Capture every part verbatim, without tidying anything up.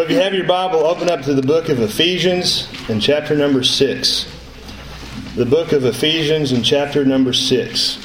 Well, if you have your Bible, open up to the book of Ephesians and chapter number six. The book of Ephesians and chapter number six.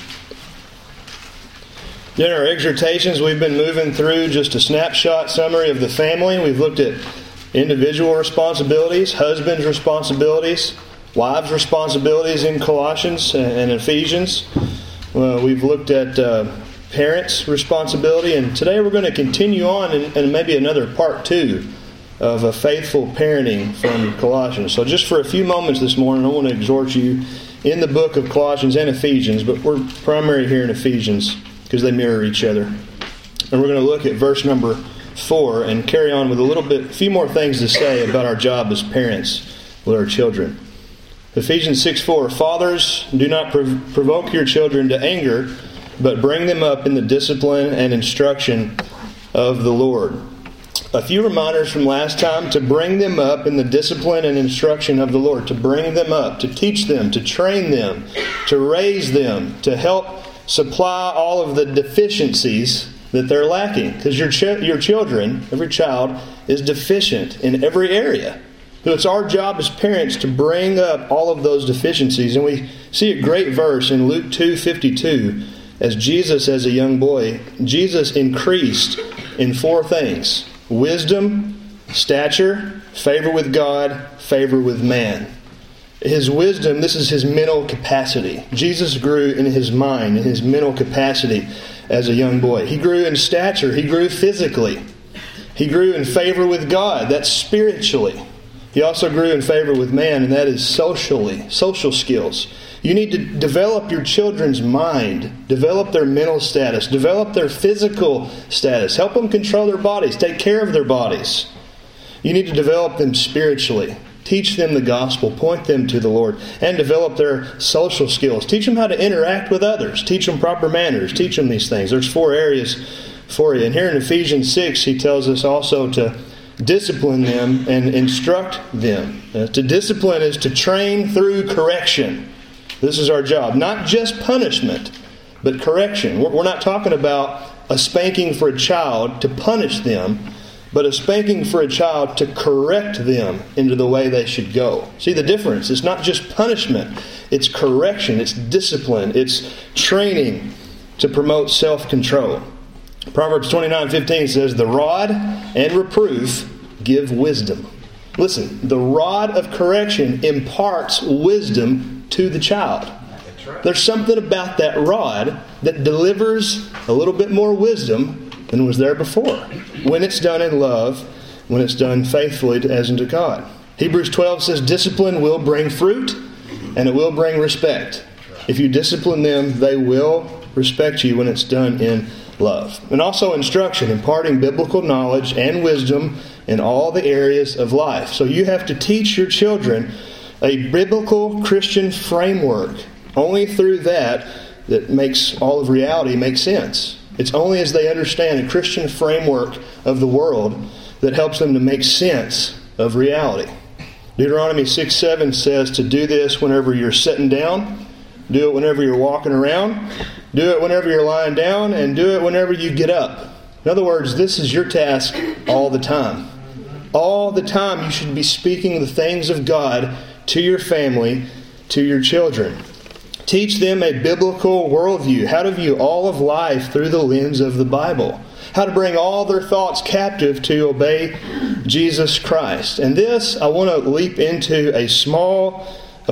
In our exhortations, we've been moving through just a snapshot summary of the family. We've looked at individual responsibilities, husbands' responsibilities, wives' responsibilities in Colossians and Ephesians. Well, we've looked at uh, parents' responsibility, and today we're going to continue on in, in maybe another part two of a faithful parenting from Colossians. So just for a few moments this morning, I want to exhort you in the book of Colossians and Ephesians, but we're primary here in Ephesians because they mirror each other. And we're going to look at verse number four and carry on with a little bit, a few more things to say about our job as parents with our children. Ephesians six four, Fathers, do not prov- provoke your children to anger, but bring them up in the discipline and instruction of the Lord. A few reminders from last time: to bring them up in the discipline and instruction of the Lord, to bring them up, to teach them, to train them, to raise them, to help supply all of the deficiencies that they're lacking. Because your ch- your children, every child, is deficient in every area. So it's our job as parents to bring up all of those deficiencies. And we see a great verse in Luke two fifty-two. As Jesus, as a young boy, Jesus increased in four things: wisdom, stature, favor with God, favor with man. His wisdom, this is his mental capacity. Jesus grew in his mind, in his mental capacity as a young boy. He grew in stature. He grew physically. He grew in favor with God. That's spiritually. He also grew in favor with man, and that is socially, social skills. You need to develop your children's mind, develop their mental status, develop their physical status, help them control their bodies, take care of their bodies. You need to develop them spiritually, teach them the gospel, point them to the Lord, and develop their social skills. Teach them how to interact with others, teach them proper manners, teach them these things. There's four areas for you. And here in Ephesians six, he tells us also to discipline them and instruct them. Uh, to discipline is to train through correction. This is our job. Not just punishment, but correction. We're not talking about a spanking for a child to punish them, but a spanking for a child to correct them into the way they should go. See the difference? It's not just punishment. It's correction. It's discipline. It's training to promote self-control. Proverbs twenty-nine fifteen says, the rod and reproof give wisdom. Listen, the rod of correction imparts wisdom to the child. Right. There's something about that rod that delivers a little bit more wisdom than was there before, when it's done in love, when it's done faithfully to, as unto God. Hebrews twelve says discipline will bring fruit and it will bring respect. If you discipline them, they will respect you when it's done in love. And also instruction, imparting biblical knowledge and wisdom in all the areas of life. So you have to teach your children a biblical Christian framework. Only through that that makes all of reality make sense. It's only as they understand a Christian framework of the world that helps them to make sense of reality. Deuteronomy six seven says to do this whenever you're sitting down, do it whenever you're walking around, do it whenever you're lying down, and do it whenever you get up. In other words, this is your task all the time. All the time you should be speaking the things of God to your family, to your children. Teach them a biblical worldview, how to view all of life through the lens of the Bible, how to bring all their thoughts captive to obey Jesus Christ. And this, I want to leap into a small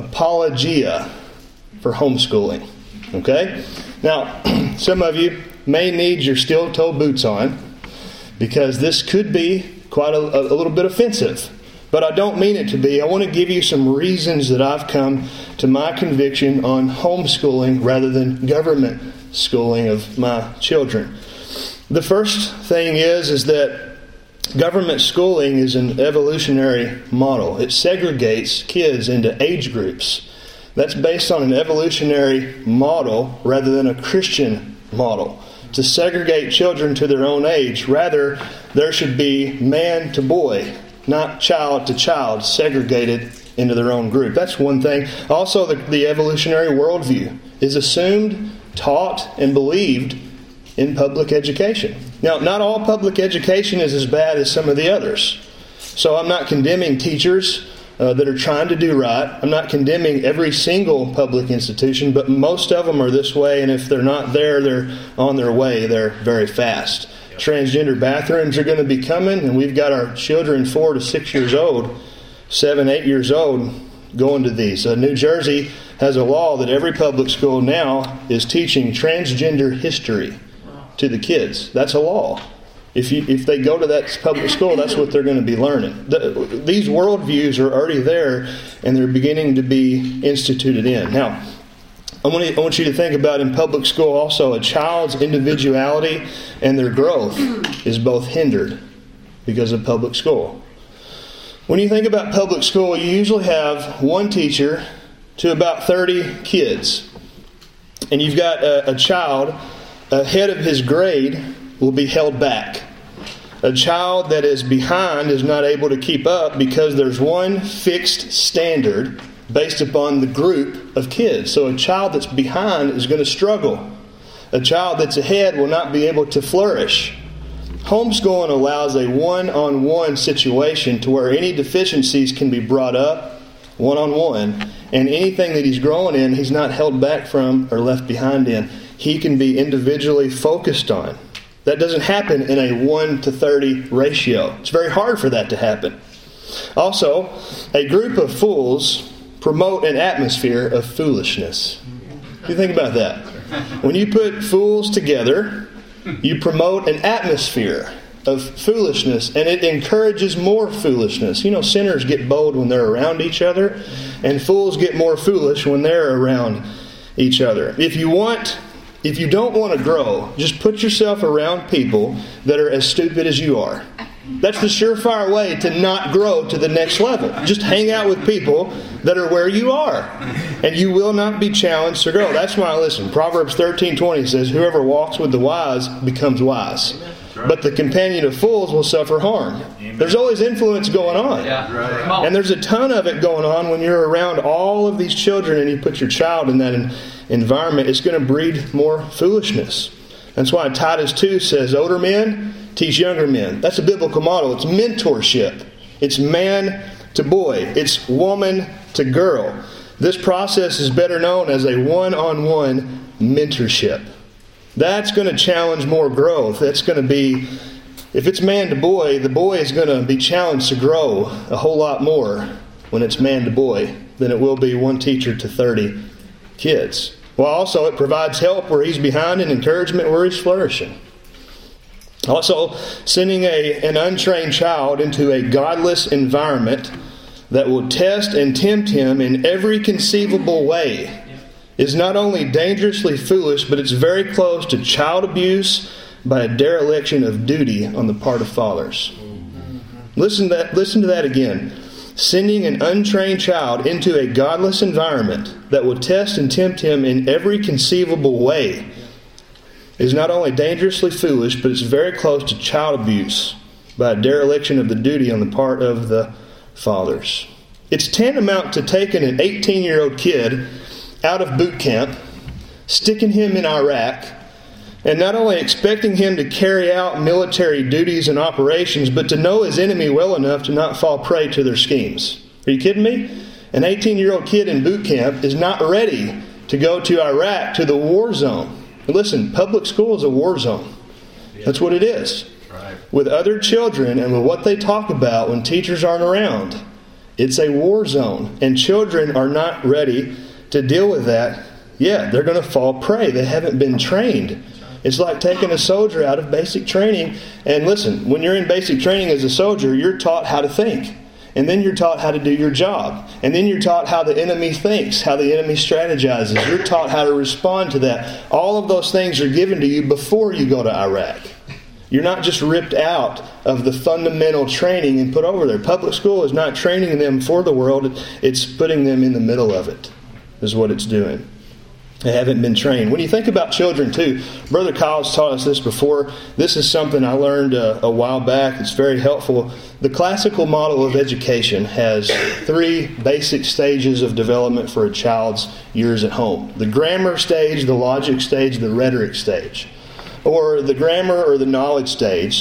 apologia for homeschooling. Okay? Now, some of you may need your steel-toe boots on, because this could be quite a, a little bit offensive. But I don't mean it to be. I want to give you some reasons that I've come to my conviction on homeschooling rather than government schooling of my children. The first thing is, is that government schooling is an evolutionary model. It segregates kids into age groups. That's based on an evolutionary model rather than a Christian model. To segregate children to their own age. Rather, there should be man to boy, not child to child, segregated into their own group. That's one thing. Also, the, the evolutionary worldview is assumed, taught, and believed in public education. Now, not all public education is as bad as some of the others. So I'm not condemning teachers uh, that are trying to do right. I'm not condemning every single public institution, but most of them are this way, and if they're not there, they're on their way. They're very fast. Yep. Transgender bathrooms are going to be coming, and we've got our children four to six years old, seven, eight years old, going to these. Uh, New Jersey has a law that every public school now is teaching transgender history to the kids. That's a law. If you if they go to that public school, that's what they're going to be learning. The, these worldviews are already there, and they're beginning to be instituted in. Now, I want, to, I want you to think about in public school also, a child's individuality and their growth is both hindered because of public school. When you think about public school, you usually have one teacher to about thirty kids. And you've got a, a child ahead of his grade will be held back. A child that is behind is not able to keep up because there's one fixed standard based upon the group of kids. So a child that's behind is going to struggle. A child that's ahead will not be able to flourish. Homeschooling allows a one-on-one situation to where any deficiencies can be brought up one-on-one, and anything that he's growing in, he's not held back from or left behind in. He can be individually focused on. That doesn't happen in a one to thirty ratio. It's very hard for that to happen. Also, a group of fools promote an atmosphere of foolishness. You think about that. When you put fools together, you promote an atmosphere of foolishness, and it encourages more foolishness. You know, sinners get bold when they're around each other, and fools get more foolish when they're around each other. If you want, if you don't want to grow, just put yourself around people that are as stupid as you are. That's the surefire way to not grow to the next level. Just hang out with people that are where you are, and you will not be challenged to grow. That's why, listen, Proverbs thirteen twenty says, whoever walks with the wise becomes wise, but the companion of fools will suffer harm. There's always influence going on. And there's a ton of it going on when you're around all of these children and you put your child in that environment. It's going to breed more foolishness. That's why Titus two says, older men teach younger men. That's a biblical model. It's mentorship. It's man to boy. It's woman to girl. This process is better known as a one-on-one mentorship. That's going to challenge more growth. That's going to be, if it's man to boy, the boy is going to be challenged to grow a whole lot more when it's man to boy than it will be one teacher to thirty kids. Well, also it provides help where he's behind and encouragement where he's flourishing. Also, sending a, an untrained child into a godless environment that will test and tempt him in every conceivable way is not only dangerously foolish, but it's very close to child abuse by a dereliction of duty on the part of fathers. Listen to that, listen to that again. Sending an untrained child into a godless environment that will test and tempt him in every conceivable way is not only dangerously foolish, but it's very close to child abuse by a dereliction of the duty on the part of the fathers. It's tantamount to taking an eighteen-year-old kid out of boot camp, sticking him in Iraq, and not only expecting him to carry out military duties and operations, but to know his enemy well enough to not fall prey to their schemes. Are you kidding me? An eighteen-year-old kid in boot camp is not ready to go to Iraq, to the war zone. And listen, public school is a war zone. That's what it is. With other children and with what they talk about when teachers aren't around, it's a war zone. And children are not ready to deal with that. Yeah, they're going to fall prey. They haven't been trained. It's like taking a soldier out of basic training. And listen, when you're in basic training as a soldier, you're taught how to think. And then you're taught how to do your job. And then you're taught how the enemy thinks, how the enemy strategizes. You're taught how to respond to that. All of those things are given to you before you go to Iraq. You're not just ripped out of the fundamental training and put over there. Public school is not training them for the world. It's putting them in the middle of it, is what it's doing. They haven't been trained. When you think about children, too, Brother Kyle's taught us this before. This is something I learned uh, a while back. It's very helpful. The classical model of education has three basic stages of development for a child's years at home. The grammar stage, the logic stage, the rhetoric stage. Or the grammar or the knowledge stage.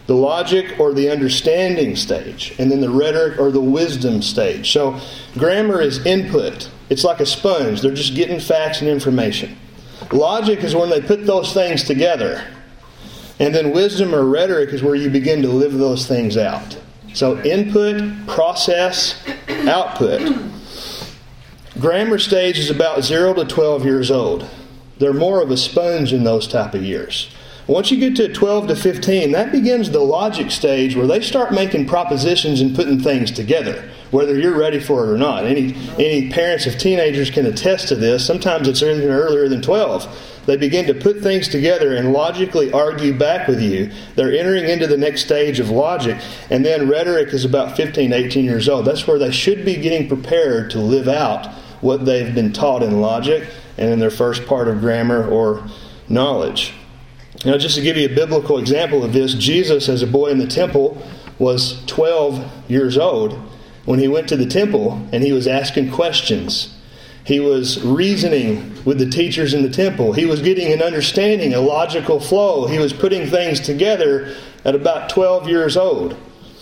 the logic or the understanding stage, and then the rhetoric or the wisdom stage. So grammar is input. It's like a sponge. They're just getting facts and information. Logic is when they put those things together. And then wisdom or rhetoric is where you begin to live those things out. So input, process, output. Grammar stage is about zero to twelve years old. They're more of a sponge in those type of years. Once you get to twelve to fifteen, that begins the logic stage where they start making propositions and putting things together, whether you're ready for it or not. Any any parents of teenagers can attest to this. Sometimes it's even earlier than twelve. They begin to put things together and logically argue back with you. They're entering into the next stage of logic. And then rhetoric is about fifteen, eighteen years old. That's where they should be getting prepared to live out what they've been taught in logic and in their first part of grammar or knowledge. Now, just to give you a biblical example of this, Jesus, as a boy in the temple, was twelve years old when he went to the temple and he was asking questions. He was reasoning with the teachers in the temple. He was getting an understanding, a logical flow. He was putting things together at about twelve years old.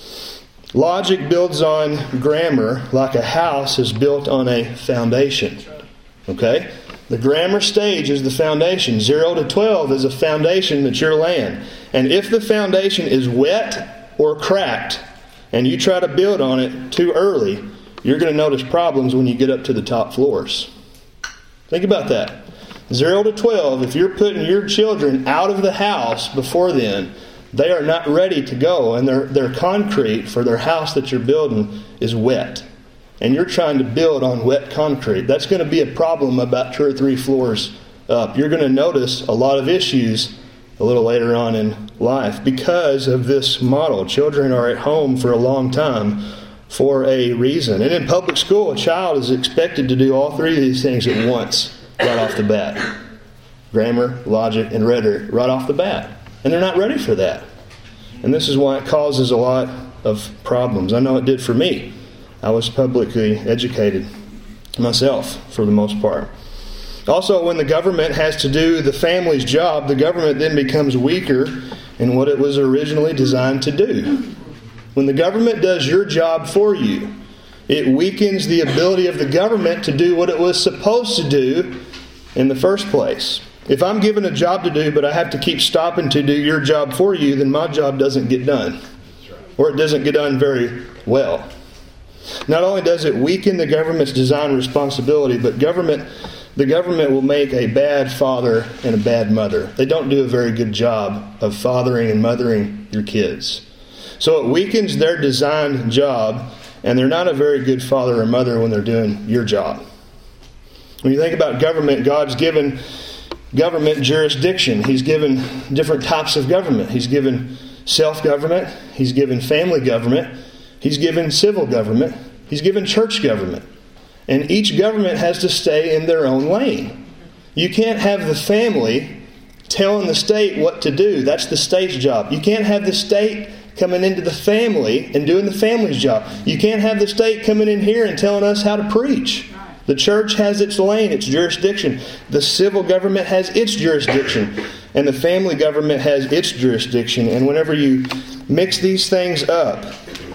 Logic builds on grammar like a house is built on a foundation. Okay? The grammar stage is the foundation. zero to twelve is a foundation that you're laying. And if the foundation is wet or cracked, and you try to build on it too early, you're going to notice problems when you get up to the top floors. Think about that. zero to twelve, if you're putting your children out of the house before then, they are not ready to go, and their, their concrete for their house that you're building is wet. And you're trying to build on wet concrete. That's going to be a problem about two or three floors up. You're going to notice a lot of issues a little later on in life because of this model. Children are at home for a long time for a reason. And in public school, a child is expected to do all three of these things at once, right off the bat. Grammar, logic, and rhetoric, right off the bat. And they're not ready for that. And this is why it causes a lot of problems. I know it did for me. I was publicly educated myself, for the most part. Also, when the government has to do the family's job, the government then becomes weaker in what it was originally designed to do. When the government does your job for you, it weakens the ability of the government to do what it was supposed to do in the first place. If I'm given a job to do, but I have to keep stopping to do your job for you, then my job doesn't get done. Or it doesn't get done very well. Not only does it weaken the government's design responsibility, but government, the government will make a bad father and a bad mother. They don't do a very good job of fathering and mothering your kids. So it weakens their designed job, and they're not a very good father or mother when they're doing your job. When you think about government, God's given government jurisdiction. He's given different types of government. He's given self-government. He's given family government. He's given civil government. He's given church government. And each government has to stay in their own lane. You can't have the family telling the state what to do. That's the state's job. You can't have the state coming into the family and doing the family's job. You can't have the state coming in here and telling us how to preach. The church has its lane, its jurisdiction. The civil government has its jurisdiction. And the family government has its jurisdiction. And whenever you mix these things up,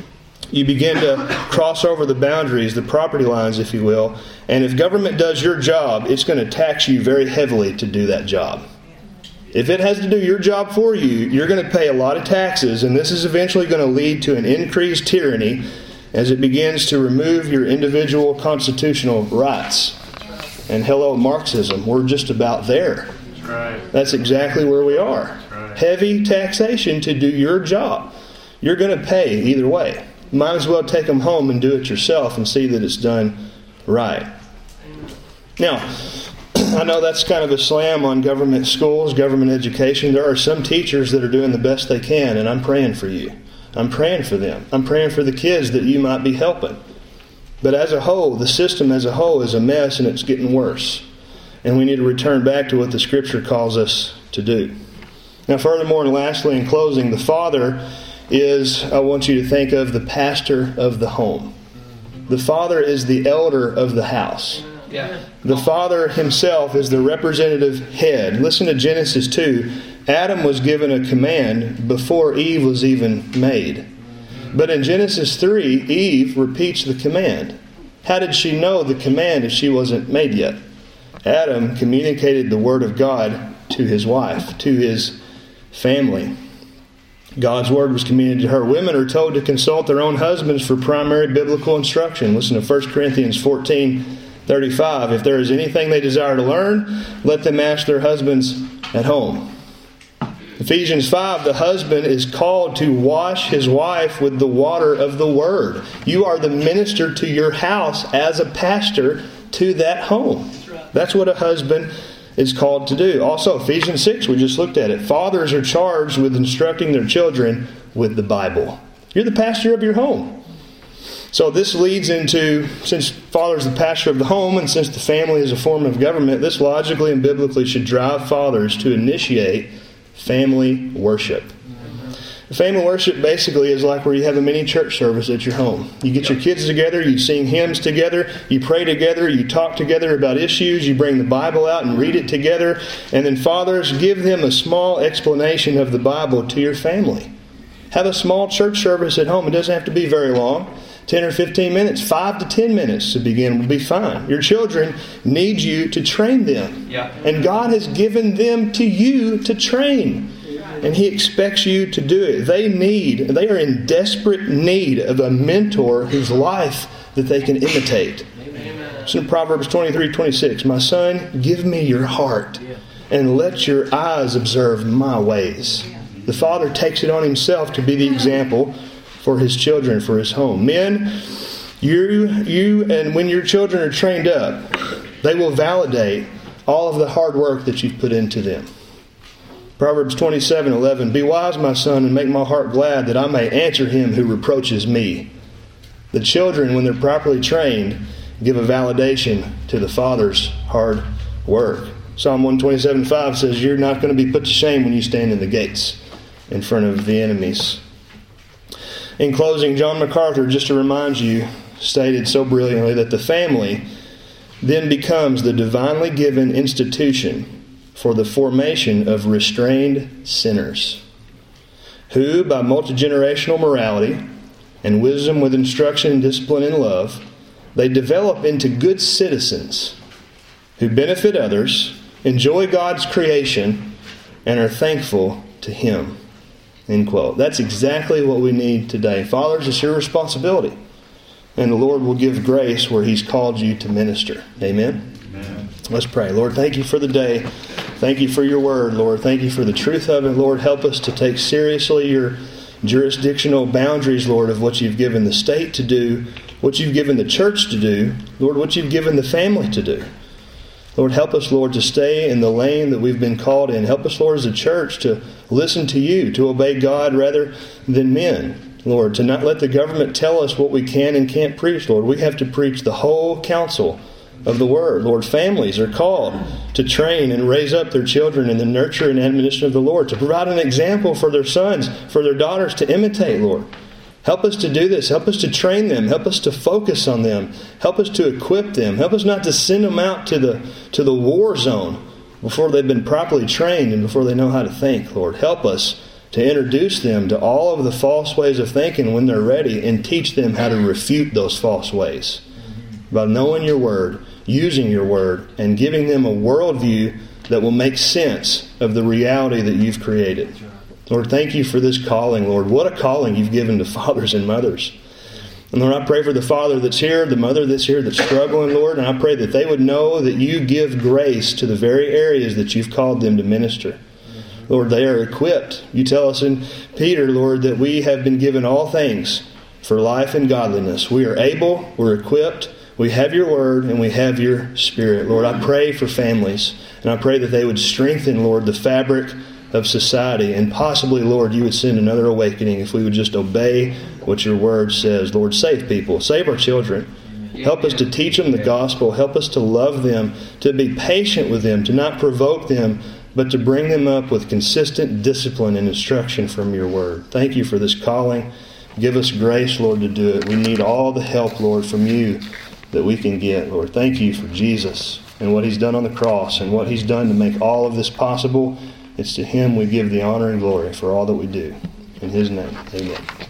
you begin to cross over the boundaries, the property lines, if you will. And if government does your job, it's going to tax you very heavily to do that job. If it has to do your job for you, you're going to pay a lot of taxes, and this is eventually going to lead to an increased tyranny as it begins to remove your individual constitutional rights. And hello, Marxism. We're just about there. That's right. That's exactly where we are. That's right. Heavy taxation to do your job. You're going to pay either way. You might as well take them home and do it yourself and see that it's done right. Now, I know that's kind of a slam on government schools, government education. There are some teachers that are doing the best they can, and I'm praying for you. I'm praying for them. I'm praying for the kids that you might be helping. But as a whole, the system as a whole is a mess, and it's getting worse. And we need to return back to what the Scripture calls us to do. Now, furthermore, and lastly, in closing, the father is, I want you to think of the pastor of the home. The father is the elder of the house. Yeah. The father himself is the representative head. Listen to Genesis two. Adam was given a command before Eve was even made. But in Genesis three, Eve repeats the command. How did she know the command if she wasn't made yet? Adam communicated the word of God to his wife, to his family. God's word was communicated to her. Women are told to consult their own husbands for primary biblical instruction. Listen to First Corinthians fourteen thirty-five. If there is anything they desire to learn, let them ask their husbands at home. Ephesians five, the husband is called to wash his wife with the water of the word. You are the minister to your house as a pastor to that home. That's what a husband is called to do. Also, Ephesians six, we just looked at it. Fathers are charged with instructing their children with the Bible. You're the pastor of your home. So this leads into, since father's the pastor of the home and since the family is a form of government, this logically and biblically should drive fathers to initiate family worship. Family worship basically is like where you have a mini church service at your home. You get your kids together, you sing hymns together, you pray together, you talk together about issues, you bring the Bible out and read it together, and then fathers, give them a small explanation of the Bible to your family. Have a small church service at home. It doesn't have to be very long. ten or fifteen minutes, five to ten minutes to begin will be fine. Your children need you to train them. Yeah. And God has given them to you to train. And He expects you to do it. They need, they are in desperate need of a mentor whose life that they can imitate. It's in Proverbs twenty-three twenty-six. My son, give me your heart and let your eyes observe my ways. The father takes it on himself to be the example for his children, for his home. Men, you, you and when your children are trained up, they will validate all of the hard work that you've put into them. Proverbs twenty-seven eleven. Be wise, my son, and make my heart glad that I may answer him who reproaches me. The children, when they're properly trained, give a validation to the father's hard work. Psalm one twenty-seven five says, you're not going to be put to shame when you stand in the gates in front of the enemies. In closing, John MacArthur, just to remind you, stated so brilliantly that the family then becomes the divinely given institution for the formation of restrained sinners, who, by multi-generational morality and wisdom with instruction, discipline, and love, they develop into good citizens who benefit others, enjoy God's creation, and are thankful to Him. End quote. That's exactly what we need today. Fathers, it's your responsibility. And the Lord will give grace where He's called you to minister. Amen? Amen. Let's pray. Lord, thank you for the day. Thank you for your word, Lord. Thank you for the truth of it. Lord, help us to take seriously your jurisdictional boundaries, Lord, of what you've given the state to do, what you've given the church to do, Lord, what you've given the family to do. Lord, help us, Lord, to stay in the lane that we've been called in. Help us, Lord, as a church to listen to you, to obey God rather than men. Lord, to not let the government tell us what we can and can't preach, Lord. We have to preach the whole counsel of the Word. Lord, families are called to train and raise up their children in the nurture and admonition of the Lord, to provide an example for their sons, for their daughters to imitate, Lord. Help us to do this. Help us to train them. Help us to focus on them. Help us to equip them. Help us not to send them out to the to the war zone before they've been properly trained and before they know how to think, Lord. Help us to introduce them to all of the false ways of thinking when they're ready and teach them how to refute those false ways by knowing your word, using your word, and giving them a worldview that will make sense of the reality that you've created. Lord, thank you for this calling, Lord. What a calling you've given to fathers and mothers. And Lord, I pray for the father that's here, the mother that's here that's struggling, Lord, and I pray that they would know that you give grace to the very areas that you've called them to minister. Lord, they are equipped. You tell us in Peter, Lord, that we have been given all things for life and godliness. We are able, we're equipped, we have your word, and we have your spirit. Lord, I pray for families, and I pray that they would strengthen, Lord, the fabric of society, and possibly, Lord, you would send another awakening if we would just obey what your word says. Lord, save people. Save our children. Help us to teach them the gospel. Help us to love them, to be patient with them, to not provoke them, but to bring them up with consistent discipline and instruction from your word. Thank you for this calling. Give us grace, Lord, to do it. We need all the help, Lord, from you that we can get, Lord. Thank you for Jesus and what He's done on the cross and what He's done to make all of this possible. It's to Him we give the honor and glory for all that we do. In His name, amen.